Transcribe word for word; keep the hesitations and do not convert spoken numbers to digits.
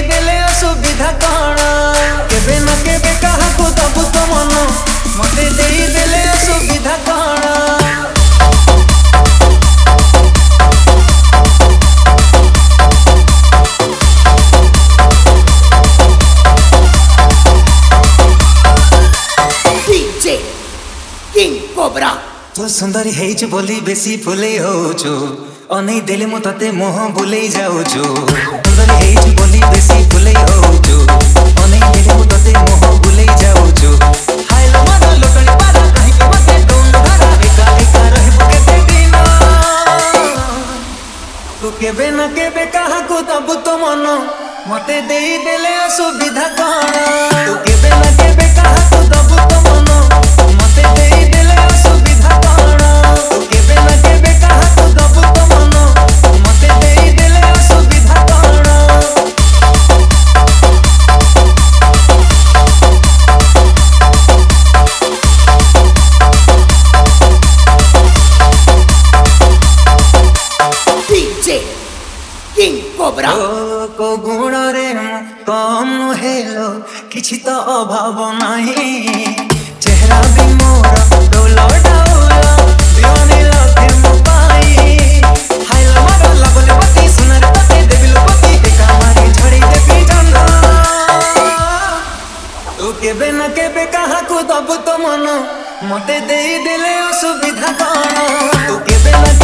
देले असुविधा कौन केबे न केबे काहाको दबु तो मन मते देई देले असुविधा कौन। तो सुंदरी हेज बोली बेसी फुले होचो अनै देले मो तते मोह बुले जाउचो। सुंदरी हेज बोली बेसी फुले होचो अनै देले मो तते मोह बुले जाउचो। हाय लो मारा लोटणी पारा काहे के मते डोंड धरा एका एका रहबो केते दिन तू केबे न केबे काहाको दबु तो मन मते देई देले असुविधा कौन। तू केबे न केबे काहाको दबु तो मन मते देई देले असुविधा कौन। तू केबे न केबे काहाको दबु तो मन मते देई देले असुविधा कौन। डीजे किंग कोब्रा को गुण रे कम हेलो किछि तो अभाव नाही चेहरा भी मोर डोलो डाउला दिवानी लागे मो पाई। हाय लो मारा लगले पति सुनर पति देबिलो पति एका मारी झड़ी देबी जन्ना। तू केबे न केबे काहाको दबु तो मन मते देई देले असुविधा कौन। तू केबे न